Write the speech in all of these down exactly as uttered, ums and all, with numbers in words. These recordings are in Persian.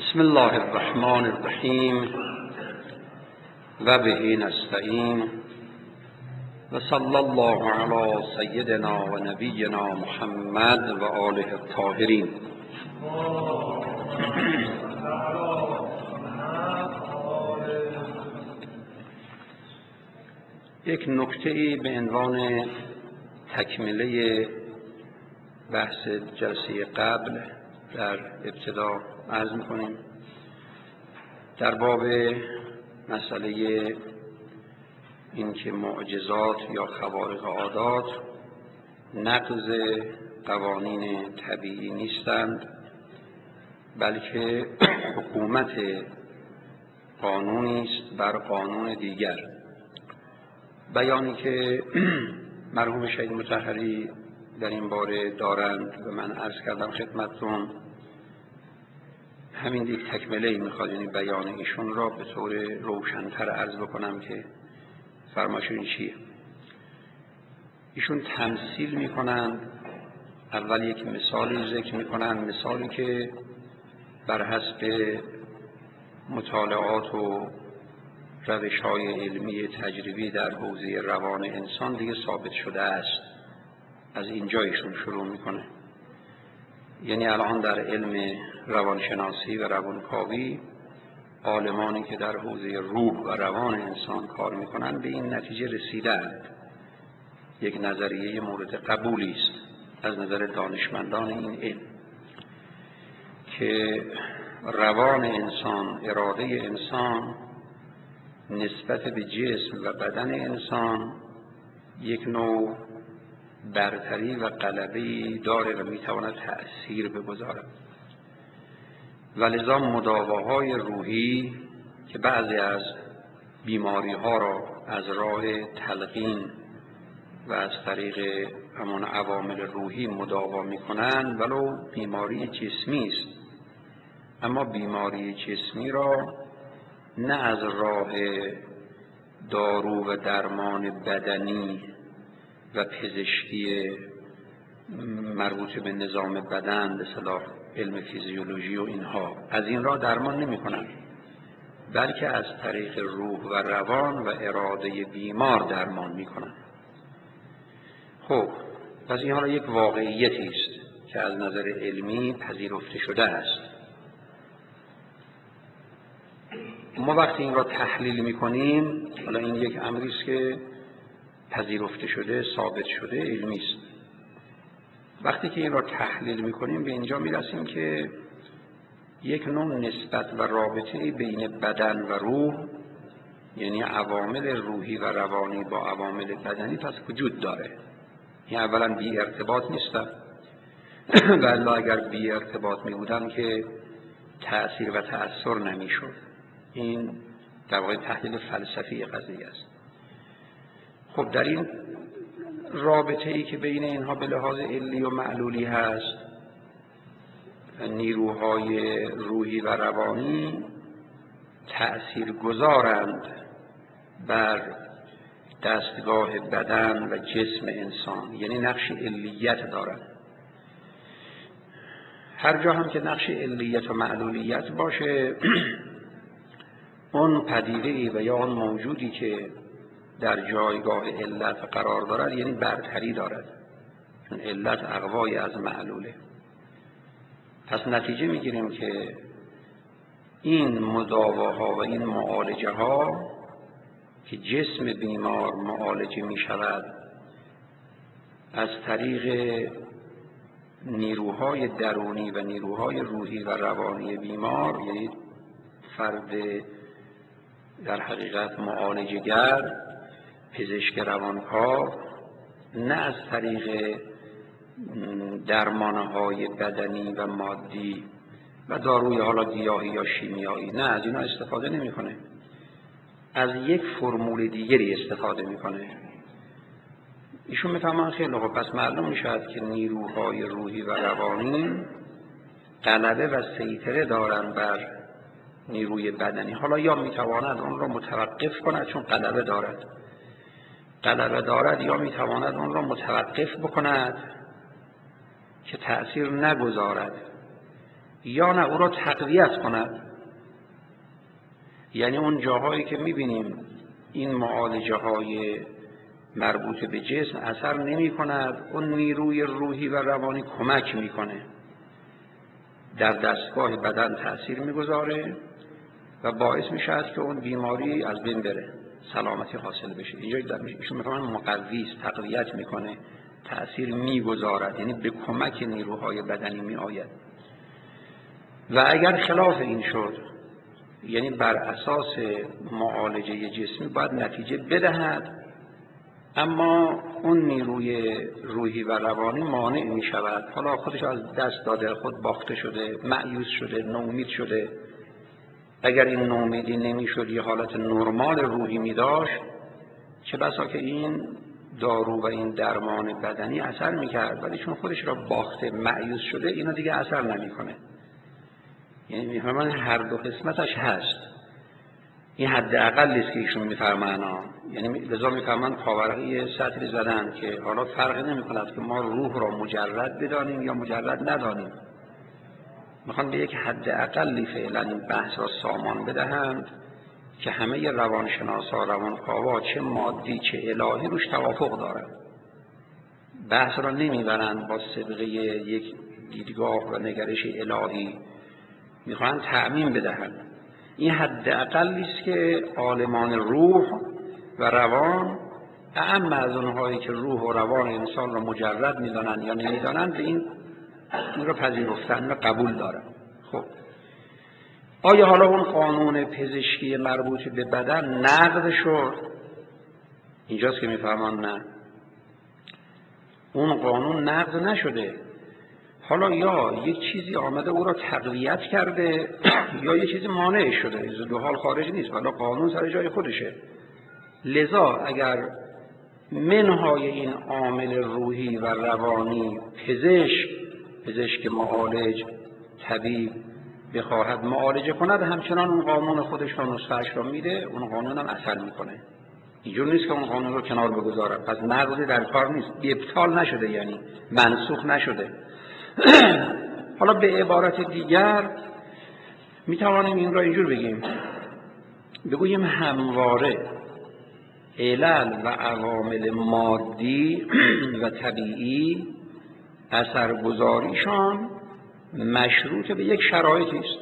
بسم الله الرحمن الرحیم و به نستعین و صلی الله علی سیدنا و نبینا محمد و آله الطاهرین. یک نکته‌ای به عنوان تکمله بحث جلسه قبل در ابتدا عرض می‌کنیم. در باب مسئله اینکه معجزات یا خوارق عادات نقض قوانین طبیعی نیستند، بلکه حکومت قانونی است بر قانون دیگر. بیانی که مرحوم شهید مطهری در این باره دارند و من عرض کردم خدمتتون، همین یک تکمله میخواد، یعنی بیان ایشون را به طور روشن‌تر عرض بکنم که فرمایشون چیه. ایشون تمثیل میکنند، اول یک مثالی ذکر میکنند، مثالی که بر حسب مطالعات و روش‌های علمی تجربی در حوزه روان انسان دیگه ثابت شده است. از اینجا ایشون شروع میکنه. یعنی الان در علم روانشناسی و روانکاوی عالمانی که در حوزه روح و روان انسان کار میکنند به این نتیجه رسیدند. یک نظریه مورد قبولی است از نظر دانشمندان این علم که روان انسان، اراده انسان نسبت به جسم و بدن انسان یک نوع برتری و غلبه‌ای داره و میتواند تأثیر بگذارد. ولذا مداواهای روحی که بعضی از بیماری ها را از راه تلقین و از طریق همان عوامل روحی مداوا میکنند، ولو بیماری جسمی است، اما بیماری جسمی را نه از راه دارو و درمان بدنی و پزشکی مربوط به نظام بدن، به اصطلاح علم فیزیولوژی و اینها، از این راه درمان نمی کنند، بلکه از طریق روح و روان و اراده بیمار درمان می کنند. خب پس این حالا یک واقعیتی است که از نظر علمی پذیرفته شده است. ما وقتی این را تحلیل می کنیم، حالا این یک امری است که پذیرفته شده، ثابت شده، علمی است. وقتی که این را تحلیل می‌کنیم به اینجا می‌رسیم که یک نوع نسبت و رابطه بین بدن و روح، یعنی عوامل روحی و روانی با عوامل بدنی پس وجود داره. این اولا بی ارتباط نیستن، ولی اگر بی ارتباط می‌بودن که تأثیر و تأثیر نمی‌شد. این در واقع تحلیل فلسفی قضیه است. خب در این رابطه ای که بین اینها به لحاظ علی و معلولی هست، نیروهای روحی و روانی تأثیر گذارند بر دستگاه بدن و جسم انسان، یعنی نقش علیت دارند. هر جا هم که نقش علیت و معلولیت باشه اون پدیده‌ای و یا اون موجودی که در جایگاه علت قرار دارد یعنی برتری دارد، چون علت اقوای از معلوله. پس نتیجه میگیریم که این مداواها و این معالجه ها که جسم بیمار معالجه می شود از طریق نیروهای درونی و نیروهای روحی و روانی بیمار، یعنی فرد در حقیقت معالجه‌گر، پزشک روانکاو، نه از طریق درمانهای بدنی و مادی و داروی حالا گیاهی یا شیمیایی، نه از اینا استفاده نمی‌کنه، از یک فرمول دیگری استفاده می‌کنه. ایشون می‌فهمن خیلی خوب، پس معلوم می‌شود که نیروهای روحی و روانی غلبه و سیطره دارن بر نیروی بدنی. حالا یا می‌تواند اون را متوقف کند چون غلبه دارد، غلبه دارد، یا میتواند اون را متوقف بکند که تأثیر نگذارد. یا نه او را تقویت کند. یعنی اون جاهایی که می‌بینیم این معالجه های مربوط به جسم اثر نمی کند، اون نیروی روحی و روانی کمک میکنه، در دستگاه بدن تأثیر میگذاره و باعث میشه که اون بیماری از بین بره، سلامتی حاصل بشه. اینجا ایشون میفهمن مقوی است، تقویت میکنه، تأثیر میگذارد، یعنی به کمک نیروهای بدنی میآید. و اگر خلاف این شد، یعنی بر اساس معالجه جسمی باید نتیجه بدهد، اما اون نیروی روحی و روانی مانع می شود، حالا خودش از دست داده، خود باخته شده، مایوس شده، نومید شده. اگر این نومیدی نمی شد، یه حالت نرمال روحی می داشت، چه بسا که این دارو و این درمان بدنی اثر می کرد، ولی چون خودش را باخته، مایوس شده، اینا دیگه اثر نمی کنه. یعنی می فرمان هر دو قسمتش هست. این حد اقلی است که ایشون میفرمایند. یعنی لذا میفرمایند پاورقی سطری زدن که حالا فرقی نمی‌کند که ما روح را مجرد بدانیم یا مجرد ندانیم. میخوان به یک حد اقلی فعلا این بحث را سامان بدهند که همه روانشناسا، روانکاوا، چه مادی چه الهی روش توافق دارند. بحث را نمیبرند با سابقه یک دیدگاه و نگرش الهی، میخوان تعمیم بدهند. این حد اقلی است که عالمان روح و روان، اعم از اونهایی که روح و روان انسان را مجرد میدانند یا نمیدانند، به این این را پذیرفتن و قبول دارند. خب آیا حالا اون قانون پزشکی مربوط به بدن نقض شد؟ اینجاست که میفهمن نه، اون قانون نقض نشده. حالا یا یک چیزی آمده او را تقویت کرده یا یک چیزی مانع شده، از دو حال خارج نیست، حالا قانون سر جای خودشه. لذا اگر منهای این عامل روحی و روانی پزشک پزشک معالج، طبیب بخواهد معالجه کند، همچنان اون قانون خودش را، نسخه‌اش را میده، اون قانون هم اثر میکنه. اینجور نیست که اون قانون رو کنار بگذاره، پس نقضی در کار نیست، ابطال نشده، یعنی منسوخ نشده. حالا به عبارت دیگر می توانیم این را اینجور بگیم، بگوییم همواره علل و عوامل مادی و طبیعی اثرگذاریشان مشروط به یک شرایطی است.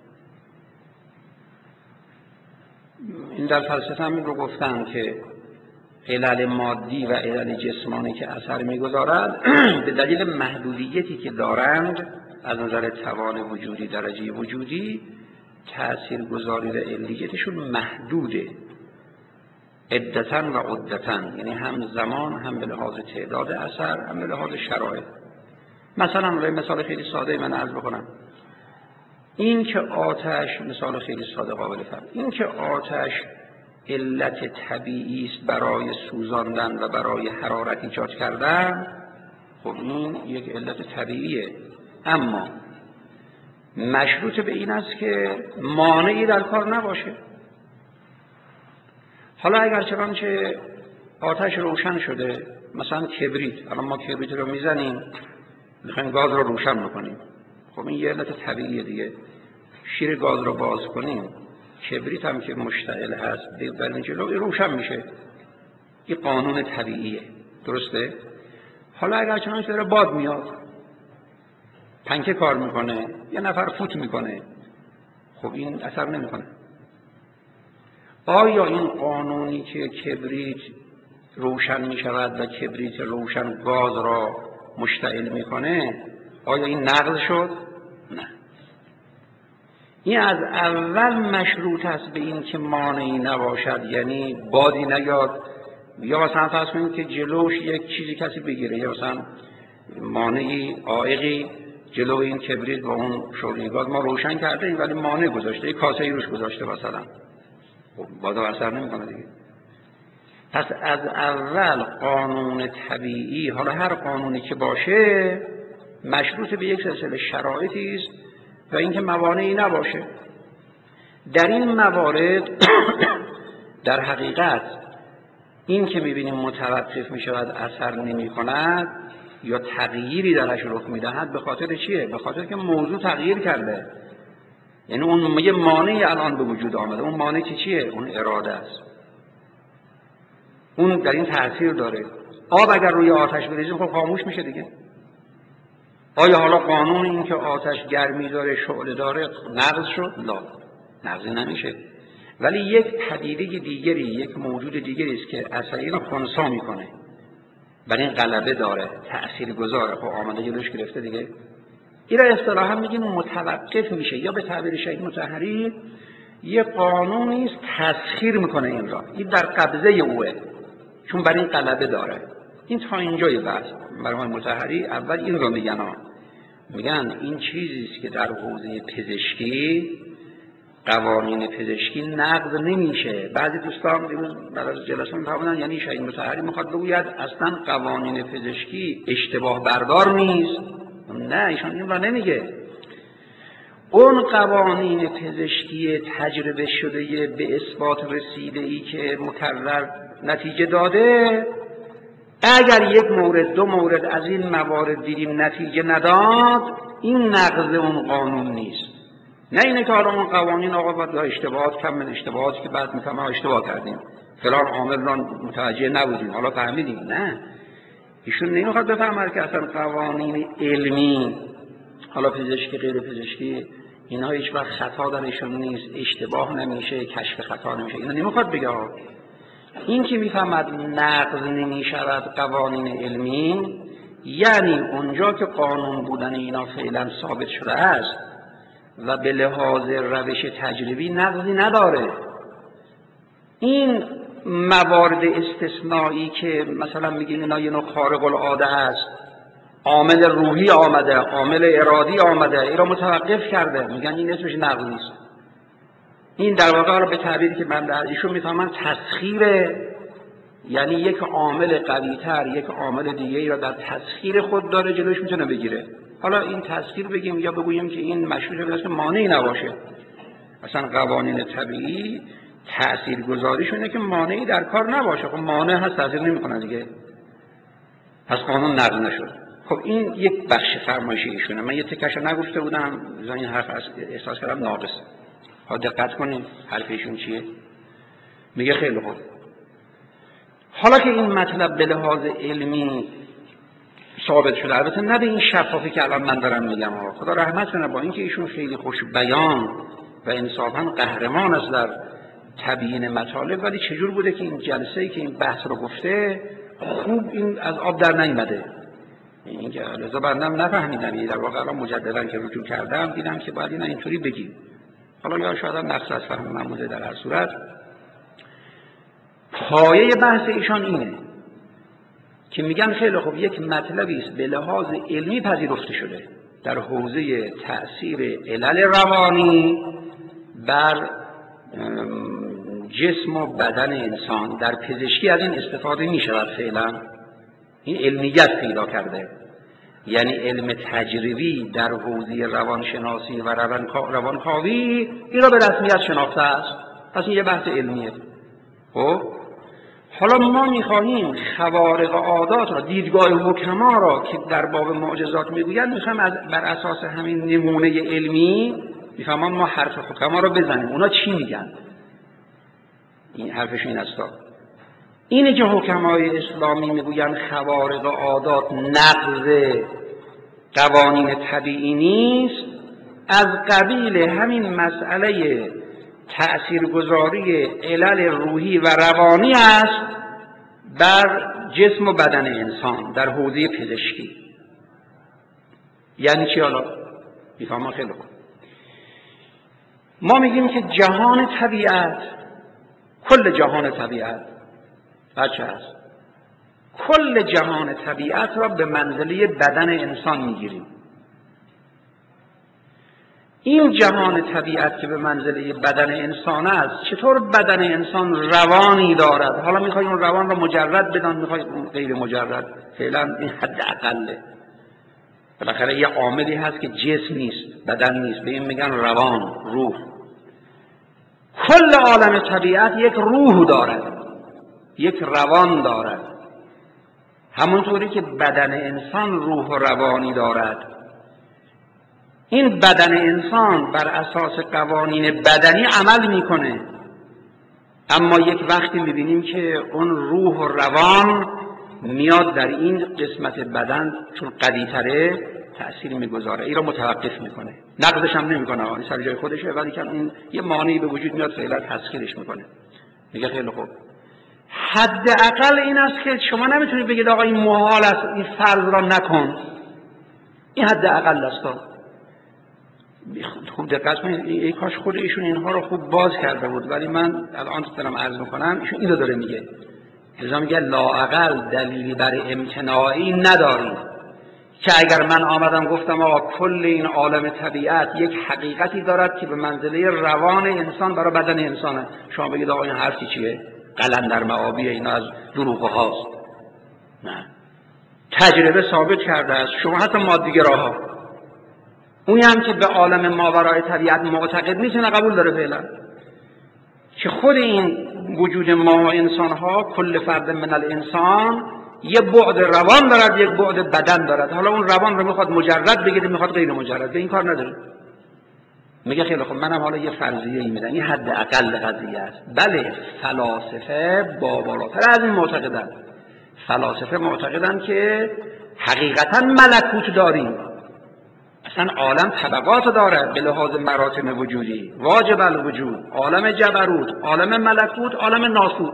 این در فلسفه هم این رو گفتن که علل مادی و علل جسمانی که اثر می‌گذارند به دلیل محدودیتی که دارند از نظر توان وجودی، درجه وجودی، تاثیرگذاری و علیتشون محدوده، عدتاً و عدتاً، یعنی هم زمان، هم به لحاظ تعداد اثر، هم به لحاظ شرایط. مثلا مثال خیلی ساده من عرض بکنم، این که آتش، مثال خیلی ساده قابل فهم، این که آتش علت طبیعی است برای سوزاندن و برای حرارت ایجاد کردن، خب این یک علت طبیعیه، اما مشروط به این است که مانعی در کار نباشه. حالا اگر چنانچه آتش روشن شده، مثلا کبریت، الان ما کبریت رو میزنیم میخوایم گاز رو روشن بکنیم، خب این یه علت طبیعیه دیگه. شیر گاز رو باز کنیم، کبریت هم که مشتعل هست در این جلو روشن میشه، این قانون طبیعیه، درسته؟ حالا اگر چنانچه داره باد میاد، پنکه کار میکنه، یه نفر فوت میکنه، خب این اثر نمیکنه. آیا این قانونی که کبریت روشن میشود و کبریت روشن گاز را مشتعل میکنه، آیا این نقض شد؟ نه. این از اول مشروط است به این که مانعی نباشد، یعنی بادی نیاد، یا مثلا فرض کنید که جلوش یک چیزی کسی بگیره، یا مثلا مانعی، عائقی جلو این کبریت و اون شعله گاز ما روشن کرده ولی مانع گذاشته، یک کاسه روش گذاشته مثلا، خب باد اثر نمیکنه دیگه. پس از اول قانون طبیعی، حالا هر قانونی که باشه، مشروط به یک سلسله شرایطی است و اینکه موانعی نباشه. در این موارد در حقیقت این که می‌بینیم متوقف می‌شود، اثر نمی‌کند، یا تغییری درش رخ میدهد به خاطر چیه؟ به خاطر که موضوع تغییر کرده. یعنی اون یه مانعی الان به وجود آمده. اون مانع که چیه؟ اون اراده است. اون در این تأثیر داره. آب اگر روی آتش بریزیم خب خاموش میشه دیگه. آیا حالا قانون این که آتش گرمی داره شعله داره نقض شد؟ لا، نقض نمیشه. ولی یک پدیده دیگری، یک موجود دیگری است که اثری رو خنثی میکنه، برای این غلبه داره، تأثیر گذاره. خب آمده جلوش گرفته دیگه. این را اصطلاحا میگیم متوقف میشه، یا به تعبیر شیخ مطهری یه قانونی است تسخیر میکنه این را. این در قبضه اوه، چون برای این غلبه داره. این تا اینجای بحث. مرحوم مطهری اول این رو میگن ها. میگن این چیزی است که در حوزه پزشکی، قوانین پزشکی نقض نمیشه. بعضی دوستان دیروز بعد از جلسه میفهمن یعنی شیخ مطهری میخواد بگوید اصلا قوانین پزشکی اشتباه بردار نیست. نه، ایشون این را نمیگه. اون قوانین پزشکی تجربه شده به اثبات رسیده ای که مکرر نتیجه داده، اگر یک مورد دو مورد از این موارد دیدیم نتیجه نداد، این نقض اون قانون نیست. نه اینه که حالا اون قوانین آقا باید اشتباهات کم من اشتباهاتی که بعد میفهمم اشتباه کردیم، فلان عامل را متوجه نبودیم حالا فهمیدیم. نه، ایشون نمیخواد بفهمه که اصلا قوانین علمی، حالا پزشکی غیر پزشکی، اینها هیچ وقت خطا درشون نیست، اشتباه نمیشه، کشف خطا نمیشه. اینو نمیخواد بگه. این که میفهمد نقض نمیشود قوانین علمی، یعنی اونجا که قانون بودن اینا فعلا ثابت شده است و به لحاظ روش تجربی نقضی نداره. این موارد استثنایی که مثلا میگیم اینا یه نوع خارق العاده است، عامل روحی آمده، عامل ارادی آمده، این را متوقف کرده، میگن این اسمش نقض نیست. این در واقع را به تعبیری که من در ایشون میفهمن تسخیره، یعنی یک عامل قوی‌تر یک عامل دیگه‌ای را در تسخیر خود داره جلوش میتونه بگیره. حالا این تسخیر بگیم یا بگوییم که این مشروطه به دست مانعی نباشه. اصلا قوانین طبیعی تاثیرگذاریشونه که مانعی در کار نباشه. خب مانع هست تاثیر نمیکنه دیگه، پس قانون نقض نشد. خب این یک بخش فرمایش ایشونه. من یه تکش رو نگفته بودم، این حرف احساس کردم ناقصه. ها دقت کنید حرف ایشون چیه. میگه خیلی خوب، حالا که این مطلب به لحاظ علمی ثابت شده، البته نه به این شفافی که الان من دارم میگم ها، خدا رحمت کنه، با اینکه ایشون خیلی خوش بیان و انصافا قهرمان است در تبیین مطالب، ولی چجور بوده که این جلسه‌ای که این بحث رو گفته خوب این از آب در نیامده. این که لذا بندم نفهمیدم، یعنی در واقع الان مجددا که رجوع کردم دیدم که باید اینا اینطوری بگیم. حالا یا شاید هم نقص از فهم من بوده. در هر صورت پایه بحث ایشان اینه که میگن خیلی خوب یک مطلبی است به لحاظ علمی پذیرفته شده در حوزه تأثیر علل روانی بر جسم و بدن انسان. در پزشکی از این استفاده میشود فعلا، این علمیت پیدا کرده، یعنی علم تجربی در حوزه روانشناسی و روانکاوی این را به رسمیت شناخته است. پس این یه بحث علمیه. خب حالا ما میخواهیم خوارق عادات را، دیدگاه حکما را که در باب معجزات میگویند، میخوایم از بر اساس همین نمونه علمی میفهمم ما حرف حکما را بزنیم. اونا چی میگن؟ این حرفش این است، اینه که حکمای اسلامی میگویند خوارق عادات نقض قوانین طبیعی نیست، از قبیل همین مسئله تأثیرگذاری علل روحی و روانی است بر جسم و بدن انسان در حوزه پزشکی. یعنی چی؟ حالا میفهمم خیلی خوب. ما میگیم که جهان طبیعت، کل جهان طبیعت بچه هست، کل جهان طبیعت را به منزله بدن انسان میگیریم. این جهان طبیعت که به منزله بدن انسان است، چطور بدن انسان روانی دارد؟ حالا میخوای اون روان را مجرد بدان، میخوای اون غیر مجرد، فعلا این حد اقله. بالاخره یه عاملی هست که جسم نیست، بدن نیست، به این میگن روان، روح. کل عالم طبیعت یک روح دارد، یک روان دارد. همونطوری که بدن انسان روح و روانی دارد، این بدن انسان بر اساس قوانین بدنی عمل میکنه، اما یک وقتی میبینیم که اون روح و روان میاد در این قسمت بدن چون قوی‌تره تأثیر میگذاره، این رو متوقف میکنه، نقضش هم نمیکنه، این سر جای خودشه، ولی که این یه مانعی به وجود میاد فعلا تسخیرش میکنه. میگه خیلی خوب، حداقل این است که شما نمیتونید بگید آقا این محال است، این فرض را نکن. این حداقل است. خوب دقت کنید، ای کاش خود ایشون اینها رو خوب باز کرده بود، ولی من الان دارم عرض میکنم ایشون اینو داره میگه. لذا میگه لااقل دلیلی بر امتناعی نداریم که اگر من آمدم گفتم آقا کل این عالم طبیعت یک حقیقتی دارد که به منزله روان انسان برای بدن انسانه، شما بگید آقا این حرفی چیه؟ قلندر معابیه، اینا از دروغ هاست. نه، تجربه ثابت کرده است. شما حتی مادیگراها، اونی هم که به عالم ماورای طبیعت معتقد نیست، نه قبول داره فعلا که خود این وجود ما و انسان ها، کل فرد من الانسان یه بعد روان دارد، یک بعد بدن دارد. حالا اون روان رو میخواد مجرد بگیره، میخواد غیر مجرد، به این کار نداره. میگه خیلی خب منم حالا یه فرضیه ای میدم، این حد اقل قضیه است. بله فلاسفه با بالاتر از این معتقدن، فلاسفه معتقدن که حقیقتا ملکوت داریم، اصلا عالم طبقات داره به لحاظ مراتب وجودی، واجب الوجود، عالم جبروت، عالم ملکوت، عالم ناسوت.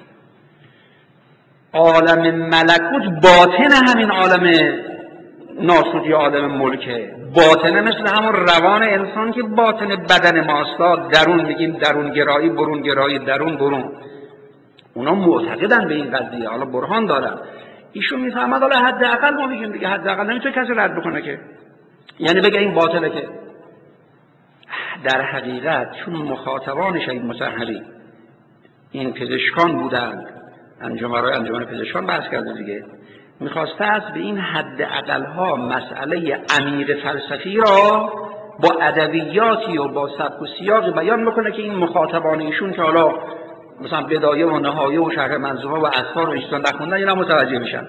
عالم ملکوت باطن همین عالم ناسوت یا عالم ملکه، باطنه مثل همون روان انسان که باطن بدن ماستا، درون میگیم درون گرایی، برون گرایی، درون برون. اونا معتقدن به این قضیه، حالا برهان دارن. ایشون میفهمد حالا حداقل ما میگیم دیگه، حداقل نمیتونه کسی رد بکنه که، یعنی بگه این باطله. که در حقیقت چون مخاطبان شهید مطهری این پزشکان بودند، انجمن‌های انجمن پزشکان بحث کرده دیگه، میخواسته است به این حد اقلها مسئله عمیق فلسفی را با ادبیاتی و با سبک و سیاقی بیان بکنه که این مخاطبان ایشون که حالا مثلا بدایه و نهایه و شرح منظومه و اذکار و ایشون نخوندن، اینا متوجه میشن.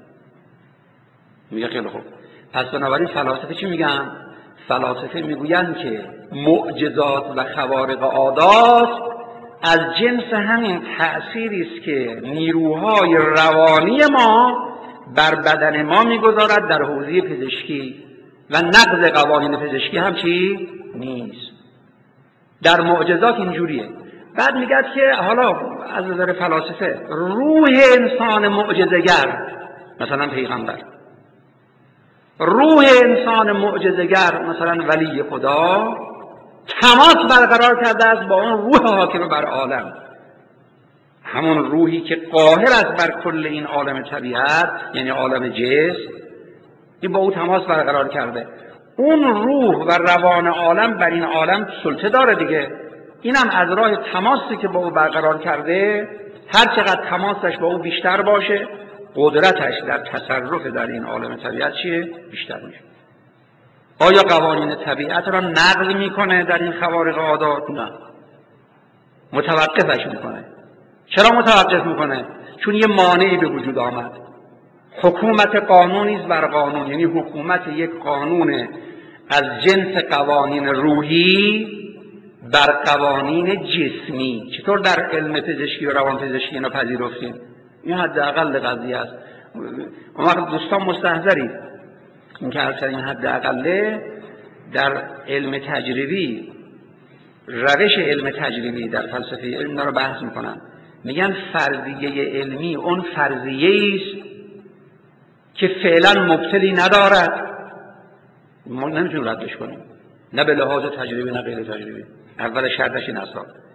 میگه خیلی خوب، پس بنابراین فلاسفه چی میگن؟ فلاسفه میگویند که معجزات و خوارق عادات از جنس همین تأثیری است که نیروهای روانی ما بر بدن ما میگذارد در حوزه پزشکی، و نقض قوانین پزشکی هم چی؟ نیست. در معجزات اینجوریه. بعد میگه که حالا از نظر فلاسفه روح انسان معجزه‌گر، مثلا پیغمبر، روح انسان معجزه‌گر مثلا ولی خدا، تماس برقرار کرده است با اون روح حاکم بر عالم، همون روحی که قاهر است بر کل این عالم طبیعت، یعنی عالم جسم، این با او تماس برقرار کرده. اون روح و روان عالم بر این عالم سلطه داره دیگه. اینم از راه تماسی که با او برقرار کرده، هر چقدر تماسش با او بیشتر باشه، قدرتش در تصرف در این عالم طبیعت چیه؟ بیشتر میشه. آیا قوانین طبیعت را نقض میکنه در این خوارق عادات؟ نه، متوقفش میکنه. چرا متوقف میکنه؟ چون یه مانعی به وجود آمد. حکومت قانونی است بر قانون، یعنی حکومت یک قانون از جنس قوانین روحی بر قوانین جسمی. چطور در علم پزشکی و روان پزشکی اینو پذیرفتیم؟ این حداقل قضیه است. اون وقت دوستان مستحضرید این که اصلا این حداقله در علم تجربی، روش علم تجربی در فلسفه علم رو بحث میکنن، میگن فرضیه علمی اون فرضیه است که فعلا مبتلی ندارد، ما نمیتونیم ردش کنیم، نه به لحاظ تجربی نه غیر تجربی. اول شرطش این است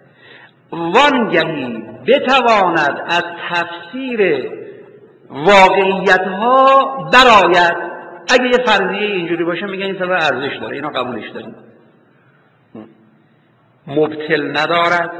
وانگهی بتواند از تفسیر واقعیت ها برآید. اگه یه فرضیه اینجوری باشه میگن این طبع ارزش داره، اینا قبولش داریم. مبتل ندارد،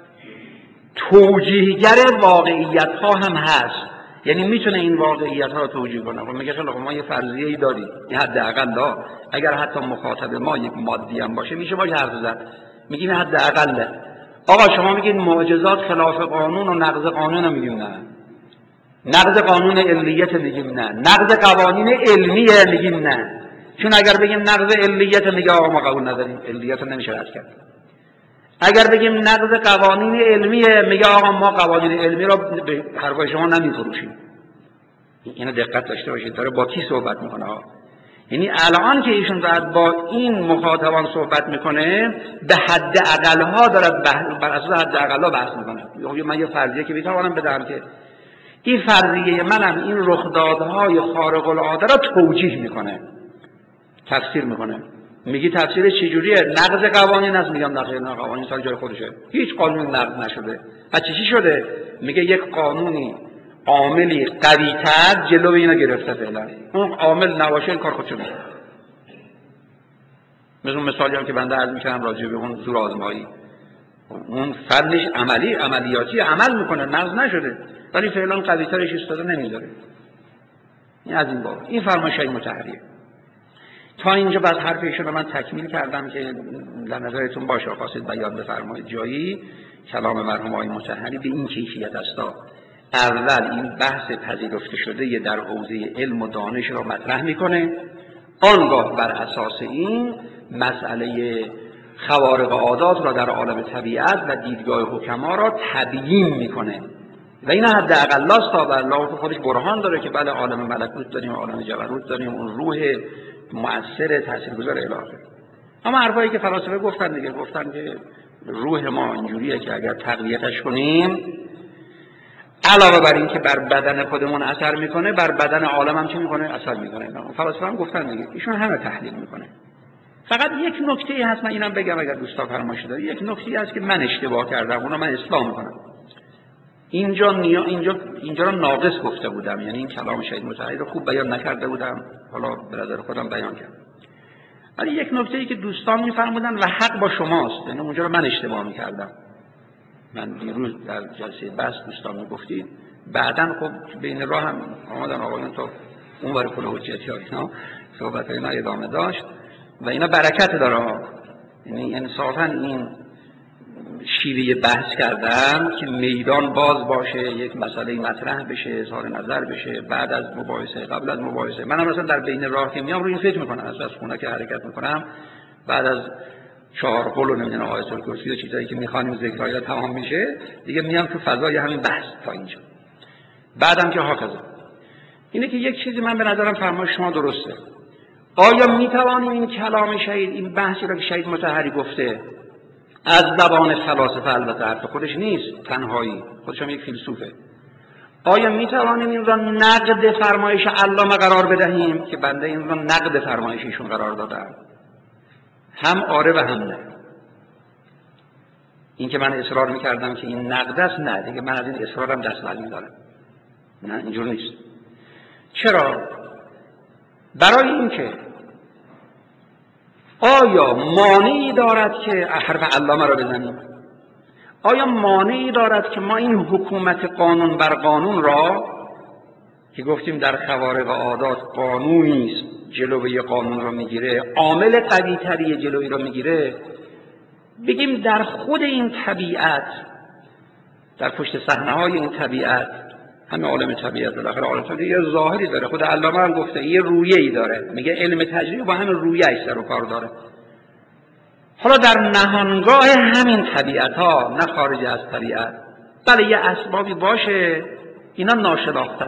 توجیهگر واقعیت ها هم هست، یعنی میتونه این واقعیت ها رو توجیه کنه. خب میگه خیلی خب ما یه فرضیه ای داریم، این حداقل ها، اگر حتی مخاطب ما یک مادی هم باشه میشه باشه حرف زد. میگیم حداقل. آقا شما میگین معجزات خلاف قانون و نقض قانون، میگیم نه. نقض قانون علیت میگیم نه، نقض قوانین علمیه میگیم نه. چون اگر بگیم نقض علیت میگه آقا ما قبول نداریم، علیت نمیشه رد کرد. اگر بگیم نقض قوانین علمیه میگه آقا ما قوانین علمی را به حرفای شما نمیفروشیم. اینو دقت داشته باشید، داره با کی صحبت میکنه ها. یعنی الان که ایشون دارد با این مخاطبان صحبت میکنه به حد اقل ها دارد بر اساس حد اقل ها بحث میکنه. من یه فرضیه که میتوانم بدم که این فرضیه منم این رخدادهای خارق العاده را توجیه میکنه، تفسیر میکنه. میگی تفسیر چجوریه؟ نقض قوانین است. میگم نه، نه قوانین سر جای خودشه، هیچ قانونی نقض نشده. پس چی شده؟ میگه یک قانونی عاملی قوی‌تر جلوی اینو گرفته فعلا، اون عامل نباشه این کار خودشو میکنه. مثل اون مثالی هم که بنده عرض میکردم راجع به اون زور آزمایی، اون فنش عملی عملیاتی عمل میکنه، نقض نشده ولی فعلا قوی‌ترش ایستاده نمیذاره. این از این باب این فرمایش های مطهریه. تا اینجا بعد حرف ایشون رو من تکمیل کردم که در نظرتون باشه خواستید بیان بفرمایید. جایی کلام مرحوم آقای مطهری به این کیفیت است: اول این بحث پذیرفته شده در حوزه علم و دانش را مطرح میکنه، آنگاه بر اساس این مسئله خوارق عادات را در عالم طبیعت و دیدگاه حکما را تبیین میکنه و این حداقل است تا بر الله خودش برهان داره که بله عالم ملکوت داریم، عالم جبروت داریم، اون روح مؤثر تاثیرگذار الهی. اما حرفایی که فلاسفه گفتن دیگه، گفتن که روح ما اینجوریه که اگر تقویتش کنیم علاوه بر این که بر بدن خودمون اثر میکنه بر بدن عالم هم چه میکنه؟ اثر میکنه. فلاسفه هم گفتن دیگه، ایشون همه تحلیل میکنه. فقط یک نکته هست من اینم بگم اگر دوستا فرمایش داره، یک نکته هست که من اشتباه کردم، اونو من اصلاح میکنم. اینجا نیا اینجا اینجا رو ناقص گفته بودم، یعنی این کلام شهید مطهری رو خوب بیان نکرده بودم، حالا به نظر خودم بیان کردم. ولی یک نکته ای که دوستان میفرمودن و حق با شماست، یعنی اونجا رو من اشتباه میکردم. من دیروز در جلسه بحث دوستان میگفتید، بعداً خب بین راه هم آمدن آقایون تا اون ور کل حجتی ها اینا صحبت اینا ادامه داشت و اینا برکت داره. یعنی انصافاً این شیوه بحث کردن که میدان باز باشه، یک مسئله مطرح بشه، اظهار نظر بشه بعد از مباحثه قبل از مباحثه. منم مثلا در بین راه که میام روی این فکر میکنم، از از خونه که حرکت میکنم بعد از چهار قول و نمیدونم آیت الکرسی و چیزایی که میخوانیم ذکرها تمام میشه دیگه میام تو فضای همین بحث تا اینجا. بعدم که هاکذا. اینه که یک چیزی من به نظرم فرمایش شما درسته. آیا میتوانیم این کلام شهید، این بحثی را که شهید مطهری گفته از زبان فلاسفه، البته حرف خودش نیست تنهایی، خودش هم یک فیلسوفه، آیا میتوانیم این را نقد فرمایش علامه قرار بدهیم که بنده این را نقد فرمایش ایشون قرار دادم؟ هم آره و هم نه. این که من اصرار میکردم که این نقد است، نه دیگه من از این اصرارم دست برمی‌دارم. نه اینجور نیست. چرا؟ برای اینکه آیا مانعی دارد که حرف علامه را بزنیم؟ آیا مانعی دارد که ما این حکومت قانون بر قانون را که گفتیم در خوارق عادات قانونی است جلوی قانون را میگیره، عامل قوی تری جلوی را میگیره، بگیم در خود این طبیعت، در پشت صحنه های این طبیعت، همه عالم طبیعت بالاخره عالم طبیعت یه ظاهری داره، خود علامه هم گفته یه رویه‌ای داره، میگه علم تجربه با همین رویه‌اش سر و کار داره. حالا در نهانگاه همین طبیعت ها، نه خارج از طبیعت، بله یه اسبابی باشه اینا ناشناخته،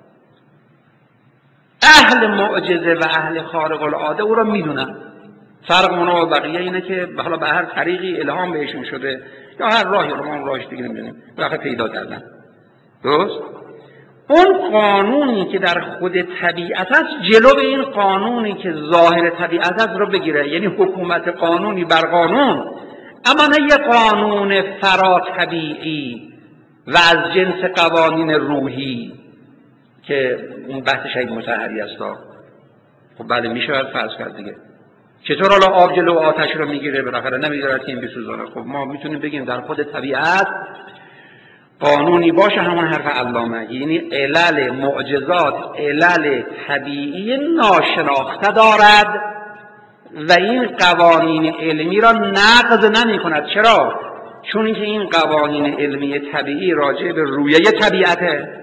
اهل معجزه و اهل خارق العاده او را میدونن. فرق اونا و بقیه اینه که حالا به هر طریقی الهام بهشون شده یا هر راهی، رو ما اون راهش دیگه نمیدونیم، بالاخره پیدا کردن. درست؟ اون قانونی که در خود طبیعت است جلو به این قانونی که ظاهر طبیعت است رو بگیره، یعنی حکومت قانونی بر قانون، اما نه یه قانون فرا طبیعی و از جنس قوانین روحی که اون بحث شهید مطهری است. خب بله میشه فرض کرد دیگه. چطور حالا آب جلو آتش رو میگیره بالاخره نمیذاره که این بسوزانه؟ خب ما میتونیم بگیم در خود طبیعت قانونی باشه، همون حرف علامه، یعنی علل معجزات علل طبیعی ناشناخته دارد و این قوانین علمی را نقض نمی کند. چرا؟ چون اینکه این قوانین علمی طبیعی راجع به رویه طبیعته،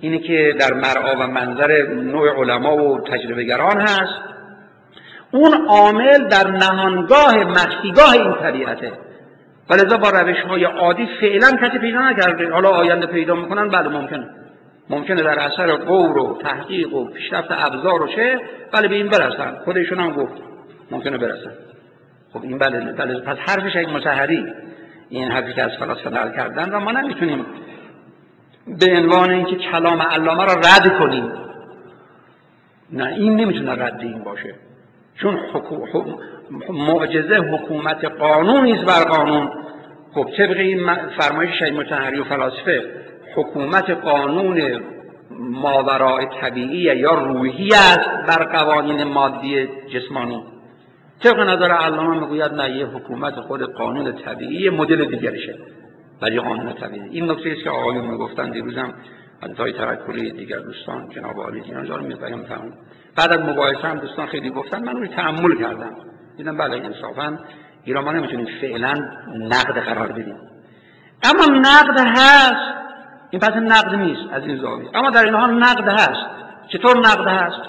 اینی که در مرعا و منظر نوع علما و تجربه‌گران هست، اون عامل در نهانگاه مخفیگاه این طبیعته و لذا با روش‌های عادی فعلا کسی پیدا نکرده. حالا آینده پیدا میکنن، بله ممکنه ممکنه در اثر غور و تحقیق و پیشرفت ابزار و چه بله به این برسن. خودشون هم گفت ممکنه برسن. خب این بله بله پس حرف شیخ مطهری، این حرفی که از فلاسفه نقل کردن و ما نمیتونیم به عنوان اینکه کلام علامه را رد کنیم. نه، این نمیتونه رد این باشه، چون حکو... معجزه حکومت قانونی است بر قانون. خب طبق این فرمایش شیخ مطهری و فلاسفه، حکومت قانون ماوراء طبیعی یا روحی است بر قوانین مادی جسمانی. طبق نظر علامه میگوید نه، یه حکومت خود قانون طبیعی مدل دیگرشه ولی قانون طبیعی. این نکته است که آقایون میگفتن دیروزم از تای تفکری دیگر دوستان جناب عالی اینا جا رو میگم تمام. بعد از مباحثه هم دوستان خیلی گفتن، من روی تأمل کردم دیدم بله انصافا ایران ما نمیتونیم فعلا نقد قرار بدیم، اما نقد هست. این پس نقد نیست از این زاویه، اما در این حال نقد هست. چطور نقد هست؟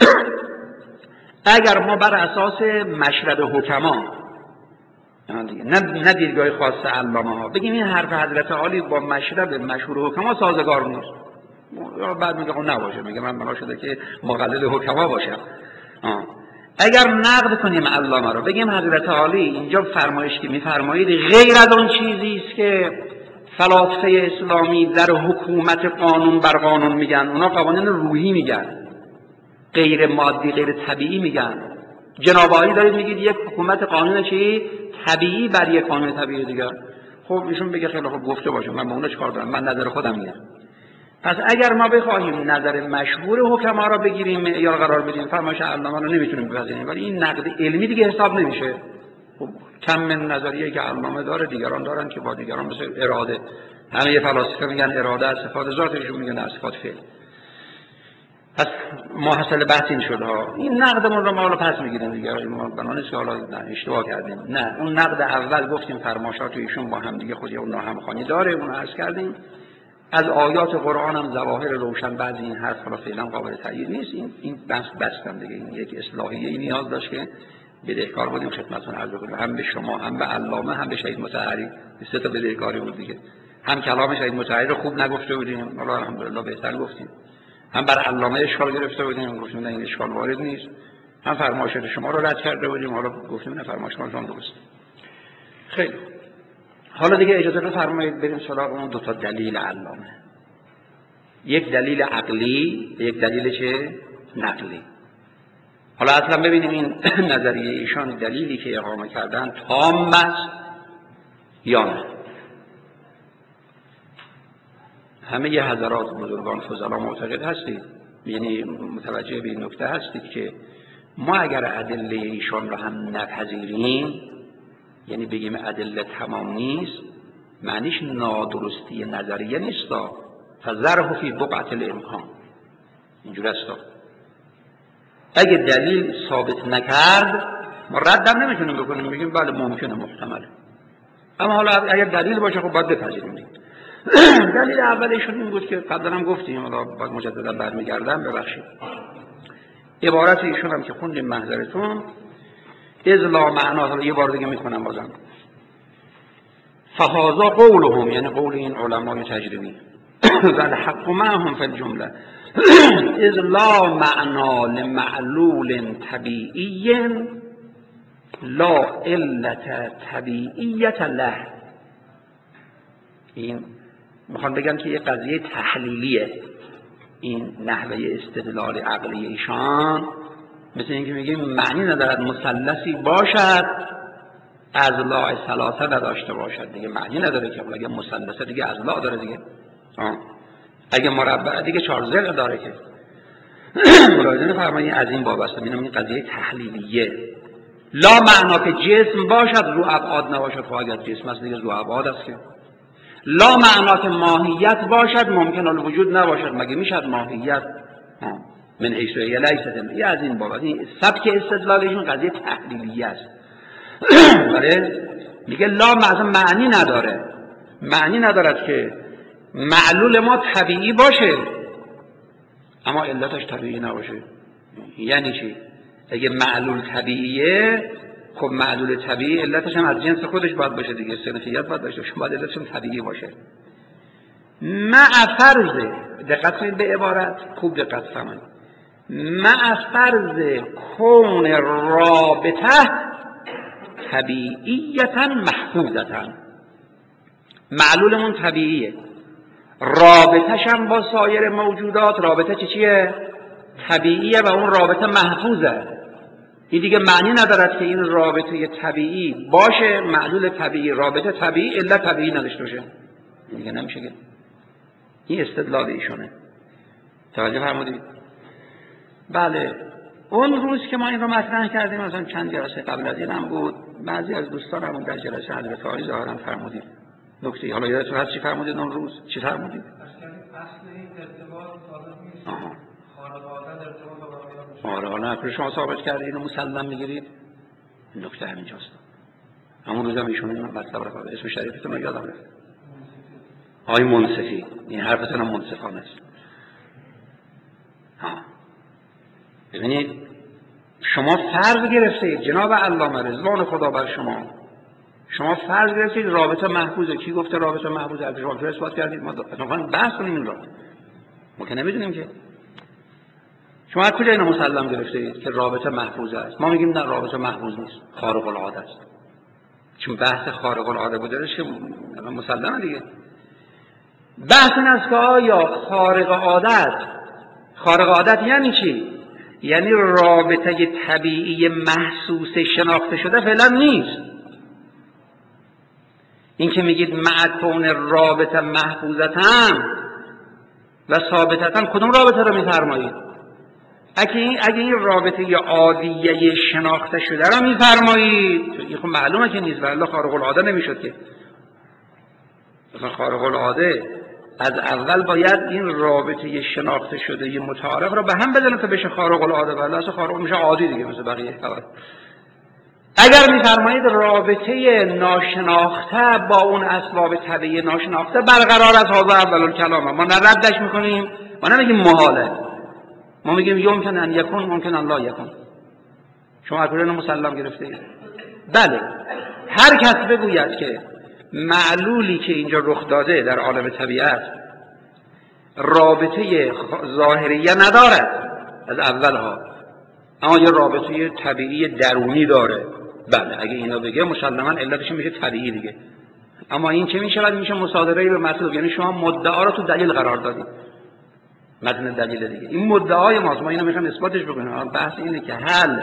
اگر ما بر اساس مشرب حکما، نه نه دیدگاه خاص علامه ها، بگیم این حرف حضرت عالی با مشرب مشهور حکما سازگار نیست، بعد میگه خب نباشه، میگه من بنا شده که مقلد حکما باشم. آه. اگر نقد کنیم علامه رو، بگیم حضرت عالی اینجا فرمایش که میفرمایید غیر از اون چیزی است که فلاسفه اسلامی در حکومت قانون بر قانون میگن، اونا قوانین روحی میگن، غیر مادی غیر طبیعی میگن. جناب عالی دارید میگید یک حکومت قانون چی؟ طبیعی بر یک قانون طبیعی دیگر. خب ایشون بگه خیلی خوب گفته باشه، من با اون چیکار دارم، من نظر خودم میگم. پس اگر ما بخواهیم نظر مشهور حکما را بگیریم معیار قرار بدیم، فرمایش علامه رو نمیتونیم بپذیریم، ولی این نقد علمی دیگه حساب نمیشه. خب کم من نظریه که علامه داره دیگران دارن که با دیگران مثل اراده، همه فلاسفه میگن اراده از صفات ذاتشون میگن از صفات فعل. پس محصل بحث این شد ها. این نقدمون رو ما حالا پس میگیریم دیگه، ما بنانه که حالا نه اشتباه کردیم. نه، اون نقد اول گفتیم فرمایشات ایشون با هم دیگه خودی اون همخوانی داره، اون عرض کردیم. از آیات قرآن هم ظواهر روشن بعضی این حرف حالا فعلا قابل تغییر نیست. این این بحث بستم دیگه، این یک اصلاحیه ای نیاز داشت که بدهکار بودیم خدمتتون عرض کنیم، هم به شما هم به علامه هم به شیخ مطهری. سه تا بدهکاری بود دیگه، هم کلام شیخ مطهری رو خوب نگفته بودیم، حالا الحمدلله بهتر گفتیم، هم بر علامه اشکال گرفته بودیم گفتیم نه این اشکال وارد نیست، هم فرمایشات شما رو رد کرده بودیم، حالا گفتیم نه فرمایشات شما درست. خیلی حالا دیگه اجازه بفرمایید بریم سراغ اون دو تا دلیل علامه. یک دلیل عقلی، یک دلیل چه؟ نقلی. حالا اصلا ببینیم این نظریه ایشان دلیلی که اقامه کردن تام است یا نه. همه ی حضرات بزرگان فضلا معتقد هستید، یعنی متوجه به این نکته هستید که ما اگر ادله ایشان را هم نپذیریم، یعنی بگیم ادله تمام نیست، معنیش نادرستی نظریه نیست، فذره فی بقعة الامکان، اینجور است. اگه دلیل ثابت نکرد ما ردم نمیتونیم بکنیم، بگیم بله ممکنه محتمله، اما حالا اگر دلیل باشه خب باید بپذیریم. دلیل اولشون این بود که قبلا هم گفتیم، حالا باید مجددا برمیگردم، ببخشید. عبارت ایشون هم که خوندیم محضرتون، اذ لا معنا، حالا یه بار دیگه میکنم بازم، فهذا قولهم، یعنی قول این علمای تجربی، و الحق معهم فی الجمله، اذ لا معنا لمعلول طبیعی لا علت طبیعیت له. این میخوان بگم که یه قضیه تحلیلیه این نحوه استدلال عقلی ایشان، مثل اینکه میگیم معنی ندارد مثلثی باشد اضلاع ثلاثه نداشته باشد، دیگه معنی نداره که اگه مثلثه دیگه اضلاع داره دیگه، آه. اگه مربع دیگه چهار ضلع داره که ملاحظه فرمایید از این وابسته. میگم این قضیه تحلیلیه. لا معنا که جسم باشد رو ابعاد نباشد، خب اگر جسم است دیگه رو ابعاد است که. لا معنا که ماهیت باشد ممکن الوجود نباشد، مگه میشد ماهیت من حیث هی لیست. این از این بابت این سبک استدلالشون قضیه تحلیلیه است. بله میگه لا معنی نداره، معنی ندارد که معلول ما طبیعی باشه اما علتش طبیعی نباشه. یعنی چی؟ اگه معلول طبیعیه، خب معلول طبیعی علتش هم از جنس خودش باید باشه دیگه، سنخیت باید داشته باشه، باید علتش هم طبیعی باشه. مع فرض، دقت کنید به عبارت، خوب دقت فرمایید، مع فرض کون رابطه طبیعیتا محفوظتا. معلولمون طبیعیه، رابطش هم با سایر موجودات رابطه چی چیه؟ طبیعیه و اون رابطه محفوظه. این دیگه معنی ندارد که این رابطه طبیعی باشه، معلول طبیعی، رابطه طبیعی، علت طبیعی نداشته باشه. این دیگه نمیشه که. این استدلال ایشونه. توجه فرمودید؟ بله. اون روز که ما این رو مطرح کردیم، مثلا چند جلسه قبل از این هم بود، بعضی از دوستانمون در جلسه حضرت عالی ظاهرا فرمودید نکته. حالا یادتون هست چی فرمودید اون روز؟ چی فرمودید؟ اصل این ارتباط ثابت نیست. خارق العاده ارتباط با آره حالا اگر شما ثابت کردید اینو مسلم میگیرید، نکته همینجاست. همون روز هم ایشون این مطلب رو فرمود. اسم شریفتون رو یادم رفت. آقای منصفی. این حرفتون هم منصفانه است. ها. ببینید شما فرض گرفتید، جناب علامه رضوان خدا بر شما، شما فرض گرفتید رابطه محفوظه. کی گفته رابطه محفوظه؟ از شما که اثبات کردید. ما اصلا بحث کنیم این را، ما که نمیدونیم که. شما از کجا اینو مسلم گرفتید که رابطه محفوظه است؟ ما میگیم نه، رابطه محفوظ نیست، خارق العاده است. چون بحث خارق العاده بوده که مسلمه دیگه. بحث این است که آیا خارق عادت، خارق عادت یعنی چی؟ یعنی رابطه طبیعی محسوس شناخته شده فعلا نیست. این که میگید مع کون رابطه محفوظتاً و ثابتتاً، کدوم رابطه رو میفرمایید؟ اگه این اگه این رابطه عادیه شناخته شده رو میفرمایید، این خب معلومه که نیست، والله خارق العاده نمیشد که. مثلا خارق العاده از اول باید این رابطه شناخته شده ی متعارف رو به هم بزنه تا بشه خارق العاده، والله اصلا خارق میشه عادی دیگه مثل بقیه. اگر میفرمایید رابطه ناشناخته با اون اسباب طبیعی ناشناخته برقرار از هذا اول الکلام، ما نه ردش میکنیم، ما نمیگیم محاله، ما میگیم یمکن ان یکون ممکن ان لا یکون. شما از اینو مسلم گرفتید؟ بله. هر کس بگوید که معلولی که اینجا رخ داده در عالم طبیعت رابطه ظاهریه ندارد از اولها، اما یه رابطه طبیعی درونی داره، بله اگه اینا بگه مسلماً علتش میشه طبیعی دیگه. اما این چه میشه؟ میشه مصادره به مطلوب، یعنی شما مدعا رو تو دلیل قرار دادید، متن دلیل دیگه. این مدعای ماست، ما اینو میخوایم اثباتش بکنیم. بحث اینه که هل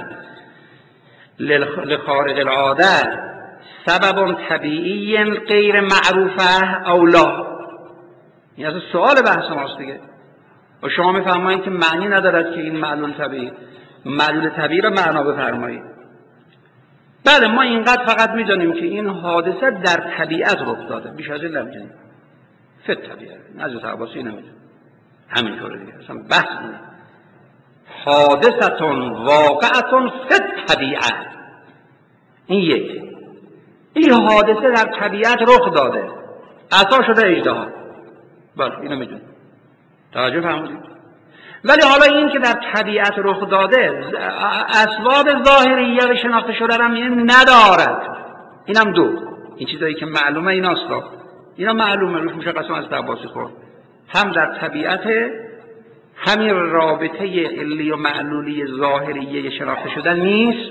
لخارق العاده سبب طبیعی غیر معروفه او لا؟ این اصلا سوال بحث ماست دیگه. و شما میفرمایید که معنی ندارد که این معلول طبیعی، معلول طبیعی رو معنا بفرمایید. بله ما اینقدر فقط میدونیم که این حادثه در طبیعت رخ داده، بیش از این نمیدونیم. فی طبیعت نزد عباسی نمیدونیم، همینطوره دیگه. اصلا بحث اینه حادثتون واقعتون فی طبیعت. این یک، این حادثه در طبیعت رخ داده، اساس شده اژدها. بله اینو میدونیم. توجه فرمودید؟ ولی حالا این که در طبیعت رخ داده اسباب ظاهریه و شناخته شده را ندارد، اینم دو. این چیزایی که معلومه ایناست، اینا معلومه، روش میشه قسم از عباسی خورد. هم در طبیعت همین رابطه علی و معلولی ظاهریه شناخته شده نیست.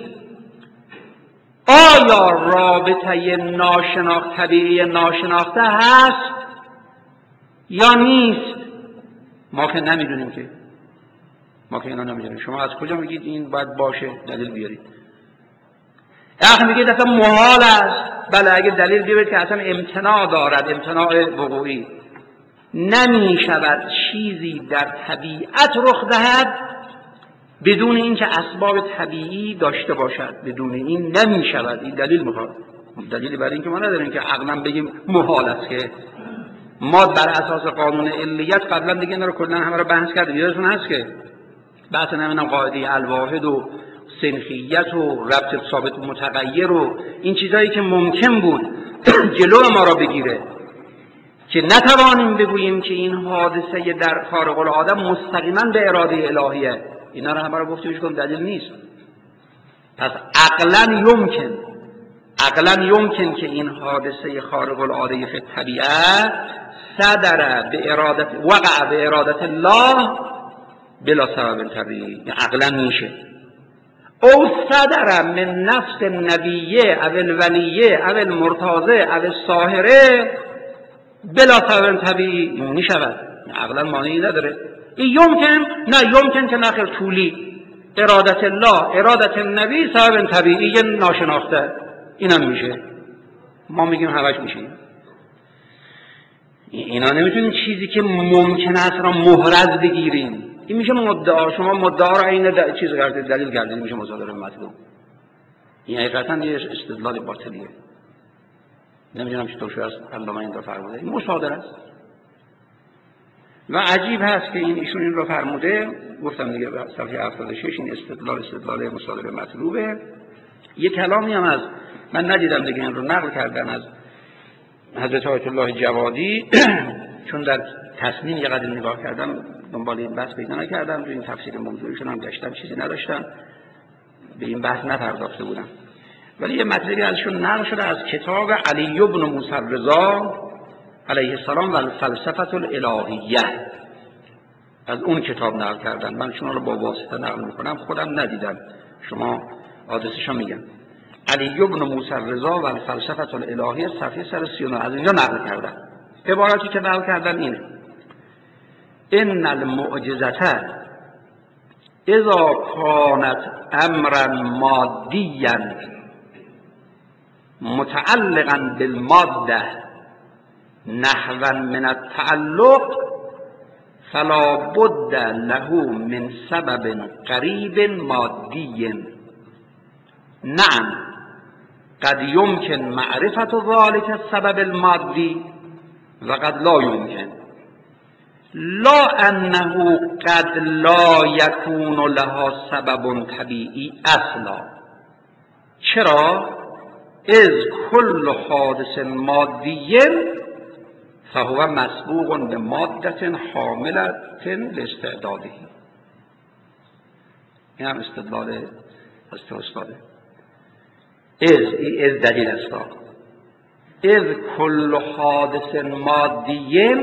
آیا رابطه ناشناخته طبیعی ناشناخته هست یا نیست؟ ما که نمیدونیم که، ما که اینا نمیدونیم. شما از کجا میگید این باید باشه؟ دلیل بیارید. اخ میگید اصلا محال است. بله اگه دلیل بیارید که اصلا امتناع دارد، امتناع وقوعی. نمی شود چیزی در طبیعت رخ دهد بدون اینکه اسباب طبیعی داشته باشد، بدون این نمی شود. این دلیل میخواد. دلیلی برای اینکه ما نداریم که عقلا بگیم محال است، که ما بر اساس قانون علیت قبلا دیگه اینا رو کلا همه رو بحث کردیم. یادتون هست که بحث نمیدونم قاعده الواحد و سنخیت و ربط ثابت و متغیر و این چیزایی که ممکن بود جلو ما را بگیره که نتوانیم بگوییم که این حادثه در خارق العاده مستقیما به اراده الهیه. اینا رو همه رو گفتیم کن دلیل نیست. پس عقلا یمکن عقلا یمکن که این حادثه خارق العاده فی الطبیعه صدر به ارادت وقع به ارادت الله بلا سبب طبیعی. عقلا میشه. او صدر من نفس النبیه او الولیه او المرتاضه او الساهره بلا سبب طبیعی. میشود. عقلا مانعی نداره. این یمکن نه یمکن که نخیر طولی ارادت الله ارادت النبی سبب طبیعی ناشناخته اینم میشه. ما میگیم همش میشه. اینا نمیتونین چیزی که ممکن است را محرز بگیریم. این میشه مدعا. شما مدعا را این د... چیز کردید دلیل کردید میشه مصادره مطلوب. این حقیقتا یه استدلال باطلیه. نمیدونم چطور شده است علامه این را فرموده. این مصادره است. و عجیب هست که این ایشون این را فرموده. گفتم دیگه صفحه هفتاد و شش این استدلال استدلال مصادره مطلوبه. یه کلامی هم از من ندیدم دیگه این رو نقل کردن از حضرت آیت الله جوادی چون در تصمیم یه قدر نگاه کردم دنبال این بحث پیدا نکردم. تو این تفسیر موضوعیشون هم گشتم چیزی نداشتم. به این بحث نپرداخته بودم. ولی یه مطلبی ازشون نقل شده از کتاب علی بن موسی الرضا علیه السلام و الفلسفه الالهیه. از اون کتاب نقل کردن. من شما رو با واسطه نقل میکنم خودم ندیدم. شما آدرسشو میگم. علی بن موسی الرضا و الفلسفه الالهیه صفحه صد و سی و نه از اینجا نقل کردن. عبارتی که نقل کردن اینه: ان المعجزه اذا كانت امرا مادیا متعلقا بالماده نحوا من التعلق فلا بد له من سبب قریب مادی. نعم قد يمكن معرفة ذلك السبب المادي وقد لا يمكن لا أنه قد لا يكون لها سبب طبيعي اصلا. چرا؟ اذ كل حادث مادي فهو مسبوق بمادة حاملة لاستعداده. این هم استدلال از استاده. از از دلیل است. از کل حادث مادی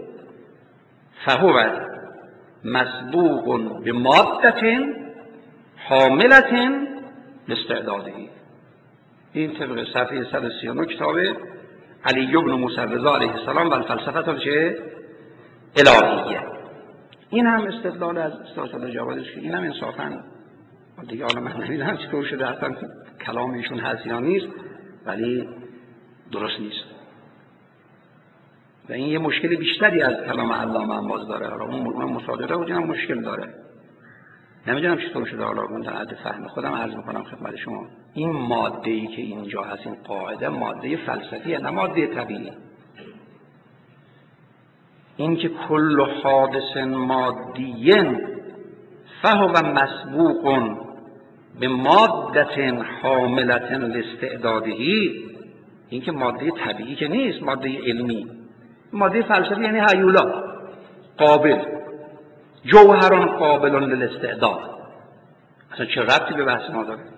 فهو مسبوق بمادة حاملة لاستعداده. این طبق صفحه صد و سی و نه کتاب علی بن موسی الرضا علیه السلام و الفلسفه الالهیه. این هم استدلال از استاد جوادی که این هم انصافا دیگه حالا من نمیدونم چطور شده اصلا کلام ایشون هست یا نیست ولی درست نیست و این یه مشکل بیشتری از کلام علامه انباز داره. حالا اون مصادره و هم مشکل داره. نمیدونم چطور شده. حالا من در حد فهم خودم عرض میکنم خدمت شما این ماده‌ای که اینجا هست این قاعده ماده فلسفیه نه ماده طبیعی. این که کل حادث مادی فهو مسبوق به ماده حاملة لاستعدادهی، این که ماده طبیعی که نیست، ماده علمی. ماده فلسفی یعنی هیولا، قابل، جوهران قابل للاستعداد. اصلا چه ربطی به بحث ما داره؟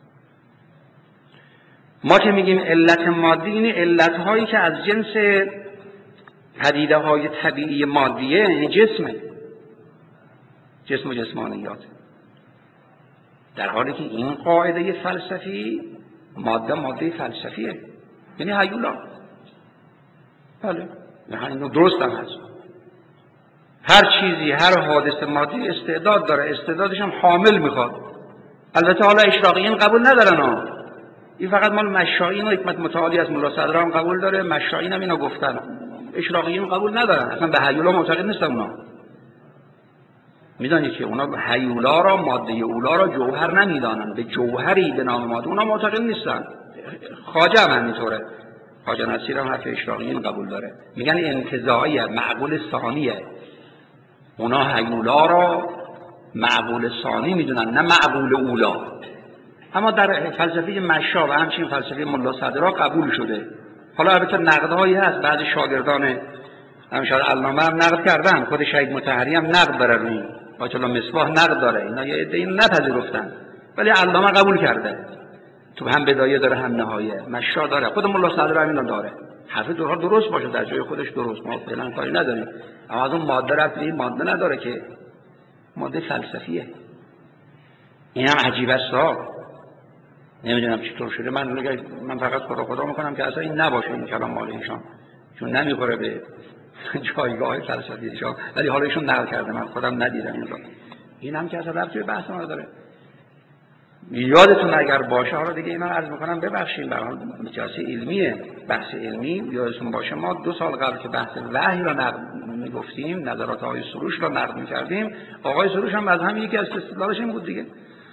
ما که میگیم علت مادی، این علت هایی که از جنس پدیده های طبیعی مادیه، یعنی جسمه، جسم و جسمانیات. در حالی که این قاعده فلسفی ماده ماده فلسفیه، یعنی هیولا. بله، یعنی درست هم هست. هر چیزی، هر حادث مادی استعداد داره، استعدادش هم حامل میخواد. البته حالا اشراقیین قبول ندارن ها. این فقط مال مشایین و حکمت متعالی از مولا صدرا هم قبول داره، مشایین هم اینو گفتن. اشراقیین قبول ندارن، اصلا به هیولا معتقد نیستن اونا. میدونید که اونا هیولا را، ماده اولا را جوهر نمیدانن، به جوهری به نام ماده اونا معتقد نیستن. خواجه هم همینطوره. خواجه نصیر هم حرف اشراقیین قبول داره. میگن انتزاعیه، معقول ثانیه. اونا هیولا را معقول ثانی میدونن، نه معقول اولا. اما در فلسفه مشا و همچنین فلسفه ملا صدرا قبول شده. حالا البته نقدهایی هست. بعضی شاگردان همشار علامه هم نقد کردن، خود شهید مطهری هم نقد داره روی آیت الله مصباح نقد داره، اینا یه عده این نپذیرفتن ولی علامه قبول کرده. تو هم بدایه داره هم نهایه، مشا داره، خود ملا صدر هم اینو داره. حرف درها درست باشه در جای خودش درست، ما فعلا کاری نداریم، اما از اون ماده رفت این ماده نداره که ماده فلسفیه. این هم عجیب است ها، نمیدونم چطور شده. من من فقط خدا خدا میکنم که اصلا این نباشه این کلام مال ایشان، چون نمیخوره به جایگاه فلسفی ایشان، ولی حالا ایشون نقل کرده، من خودم ندیدم این رو. این هم که اصلا ربطی به بحث ما داره. یادتون اگر باشه، حالا دیگه اینا عرض میکنم ببخشید، برای جلسه علمیه، بحث علمی، یادتون باشه ما دو سال قبل که بحث وحی را نقد میگفتیم، نظرات آقای سروش را نقد میکردیم، آقای سروش هم از همین یکی از استدلالش این بود دیگه،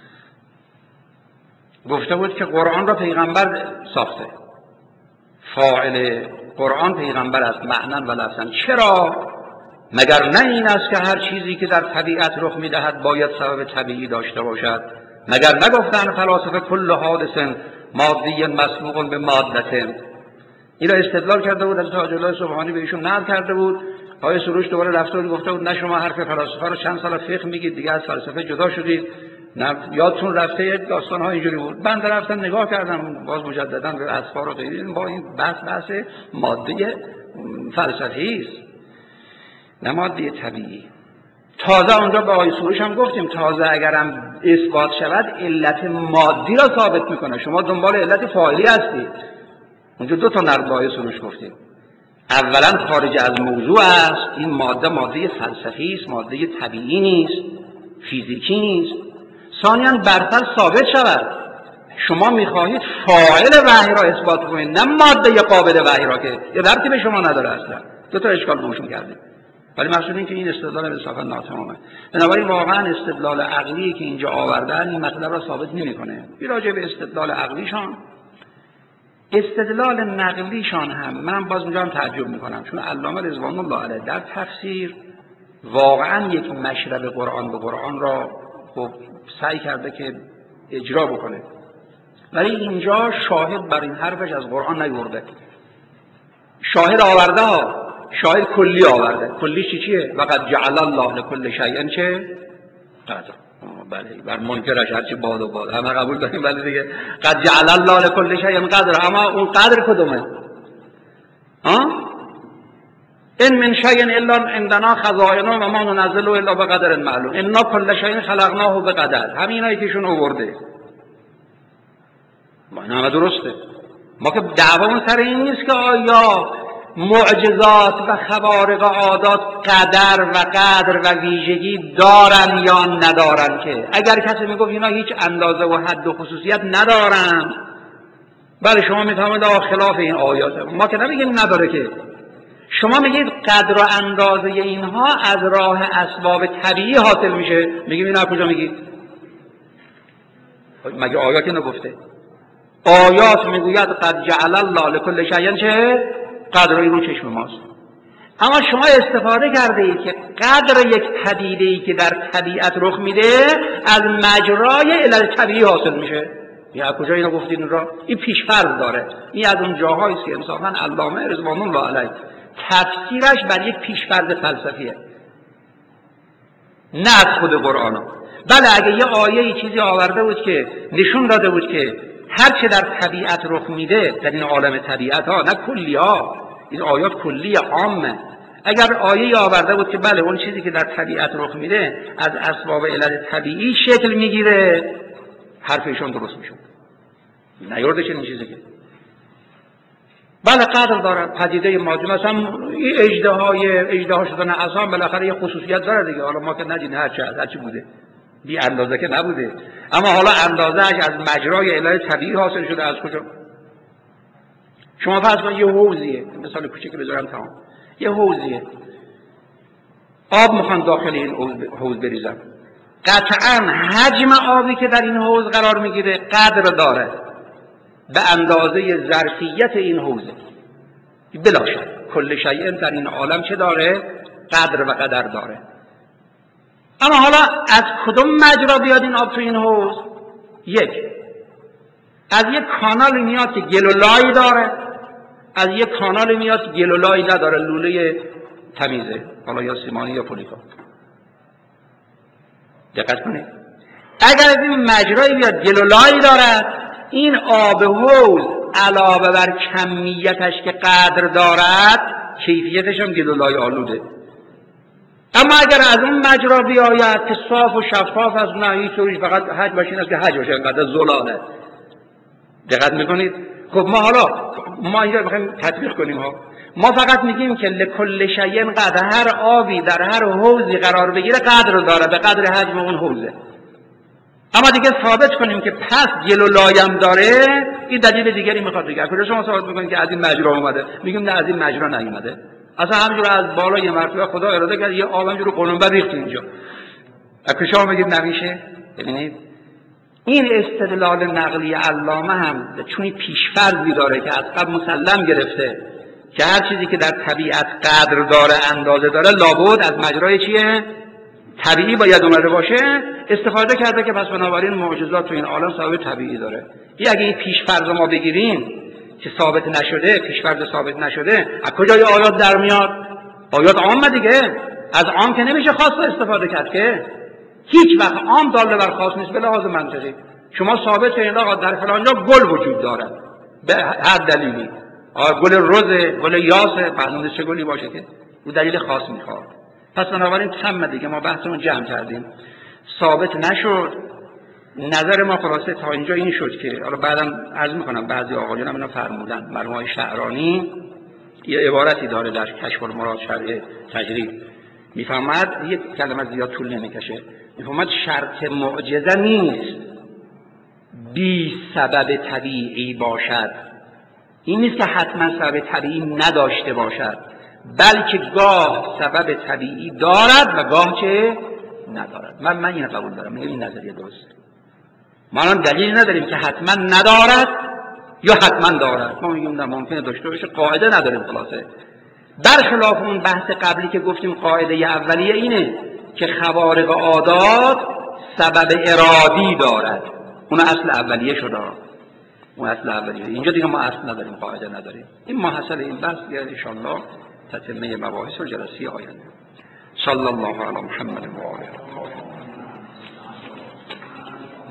گفته بود که قرآن را پیغمبر ساخته، فاعل قرآن پیغمبر است معنن و لفظن. چرا؟ مگر نه این است که هر چیزی که در طبیعت رخ میدهد باید سبب طبیعی داشته باشد؟ مگر نگفتن فلاسفه کل حادث مادی مسبوق به مادته؟ این را استدلال کرده بود از تاج الله سبحانی، به ایشون نقل کرده بود. آقای سروش دوباره رفته بود گفته بود نه شما حرف فلاسفه رو چند سال فقه میگید دیگه، از فلسفه جدا شدید، نه یادتون رفته داستان ها اینجوری بود. من رفتم نگاه کردم باز مجددا به اسفار و غیره، با این بحث بحث ماده فلسفی است نه ماده طبیعی. تازه اونجا به آقای سروش هم گفتیم تازه اگرم اثبات شود علت مادی را ثابت میکنه، شما دنبال علت فاعلی هستید. اونجا دو تا نقد به آقای سروش گفتیم، اولا خارج از موضوع است، این ماده ماده فلسفی است، ماده طبیعی نیست، فیزیکی نیست. ثانیاً برتر ثابت شود، شما میخواهید فاعل وحی را اثبات کنید نه ماده قابل وحی را که یه ربطی به شما نداره اصلا. دو تا اشکال بهشون کردید، ولی مقصود این که این استدلال انصافا ناتمامه. بنابراین واقعا استدلال عقلی که اینجا آوردن این مطلب را ثابت نمیکنه. بی راجع به استدلال عقلیشان، استدلال نقلیشان هم من باز اونجا هم تعجب میکنم، چون علامه رضوان الله علیه در تفسیر واقعا یک مشرب قرآن به قرآن را خب سعی کرده که اجرا بکنه، ولی اینجا شاهد بر این حرفش از قرآن نیورده. شاهد آورده ها، شاهد کلی آورده. کلی چی چیه؟ وقد جعل الله لكل شیء چه؟ قدر. بله بر منکرش هرچی باد و باد همه قبول داریم، ولی دیگه قد جعل الله لكل شیء قدر، اما اون قدر کدومه؟ ها؟ ان من شیء الا عندنا خزائنه و ما ننزله الا بقدر معلوم، انا كل شیء خلقناه بقدر. همینایی که ایشون آورده ما همه درسته. ما که دعوامون سر این نیست که آیا معجزات و خوارق عادات قدر و قدر و ویژگی دارن یا ندارن، که اگر کسی میگفت اینا هیچ اندازه و حد و خصوصیت ندارن، بله شما میتونید خلاف این آیات، ما که نمیگیم نداره، که شما میگید قدر و اندازه اینها از راه اسباب طبیعی حاصل میشه، میگیم اینا کجا میگید؟ مگه آیات اینو گفته؟ آیات میگوید قد جعل الله لكل شیء چه؟ قدر رو چشم ماست. اما شما استفاده کرده اید که قدر یک پدیده‌ای که در طبیعت رخ میده از مجرای علل طبیعی حاصل میشه. یا کجا اینو گفتید؟ این را این پیش‌فرض داره. این از اون جاهایی است که انصافا علامه رضوان الله علیه تفسیرش بر یک پیش‌فرض فلسفیه، نه از خود قرآن. بله اگه یه آیه چیزی آورده بود که نشون داده بود که هر چه در طبیعت رخ میده در این عالم طبیعت ها، نه کلی ها، این آیات کلی عامه، اگر آیه آورده بود که بله اون چیزی که در طبیعت رخ میده از اسباب علل طبیعی شکل میگیره، حرف ایشون درست میشه. نیورده چنین چیزی که بله قدر داره پدیده مادی، مثلا این اژدهای اژدها شدن اعصاب بالاخره یه خصوصیت داره دیگه، حالا ما که ندیدیم هر چه هر چی بوده بی اندازه که نبوده، اما حالا اندازه‌اش از مجرای علل طبیعی حاصل شده. از کجا؟ شما فرض کنید یه حوضیه، مثال کوچیکی بذارم تمام، یه حوضیه، آب میخوان داخل این حوض بریزن، قطعا حجم آبی که در این حوض قرار میگیره قدر داره، به اندازه ظرفیت این حوضه. بلا شک کل شیء در این عالم چه داره؟ قدر و قدر داره. اما حالا از کدوم مجرا بیاد این آب تو این حوض؟ یک، از یک کانال میاد که گل و لای داره، از یک کانال میاد که گل و لای نداره، لوله تمیزه، حالا یا سیمانی یا پولیکا. دقت کنید اگر از این مجرایی بیاد گلولایی دارد، این آب حوض علاوه بر کمیتش که قدر دارد کیفیتش هم گلولای آلوده. اما اگر از اون مجرا بیاید که صاف و شفاف است، نه این طوریش فقط حج ماشین است که حج باشه انقدر زلاله. دقت میکنید؟ خب ما حالا ما اینجا میخوایم تطبیق کنیم ها، ما فقط میگیم که لکل شیء قدر، هر آبی در هر حوضی قرار بگیره قدر داره به قدر حجم اون حوضه. اما دیگه ثابت کنیم که پس گلولایم داره، این دلیل دیگری میخواد دیگه. کجا شما ثابت میکنید که از این مجرا اومده؟ میگیم نه از این مجرا نیومده، اصلا همینجور از بالا یه مرتبه خدا اراده کرد یه آب همینجور قلمبه ریخت اینجا. اگه شما میگید نمیشه، ببینید این استدلال نقلی علامه هم چون پیشفرضی داره که از قبل مسلم گرفته که هر چیزی که در طبیعت قدر داره اندازه داره لابد از مجرای چیه؟ طبیعی باید اومده باشه. استفاده کرده که پس بنابراین معجزات تو این عالم سبب طبیعی داره. این اگه این پیشفرض ما بگیریم که ثابت نشده، پیشفرض ثابت نشده، از کجای آیات در میاد؟ آیات عامه دیگه، از عام که نمیشه خاص استفاده کرد که هیچ وقت عام داله بر خاص نیست به لحاظ منطقی. شما ثابت کنید آقا در فلان جا گل وجود داره به هر دلیلی، آقا گل رز، گل یاس، معلومه چه گلی باشه که او دلیل خاص میخواد. پس بنابراین تم دیگه، ما بحثمون جمع کردیم، ثابت نشد. نظر ما خلاصه تا اینجا این شد که حالا بعدم عرض میکنم بعضی آقایون هم اینو فرمودن، مرحوم آقای شعرانی یه عبارتی داره در کشف المراد شرح تجرید، میفهمد یک کلمه زیاد طول نمیکشه، میفهمد شرط معجزه نیست بی سبب طبیعی باشد، این نیست که حتما سبب طبیعی نداشته باشد، بلکه گاه سبب طبیعی دارد و گاه چه ندارد. من من این قبول دارم، این نظریه درسته. ما الان دلیل نداریم که حتما ندارد یا حتما دارد، ما میگیم نه ممکنه داشته باشه، قاعده نداریم. خلاصه برخلاف اون بحث قبلی که گفتیم قاعده اولیه اینه که خوارق عادات سبب ارادی دارد، اون اصل اولیه شده، اون اصل اولیه. اینجا دیگه ما اصل نداریم، قاعده نداریم. این محصل این بحث دیگه ان شاء الله تتمه مباحث و جلسه آینده. صلی الله علی محمد و آله.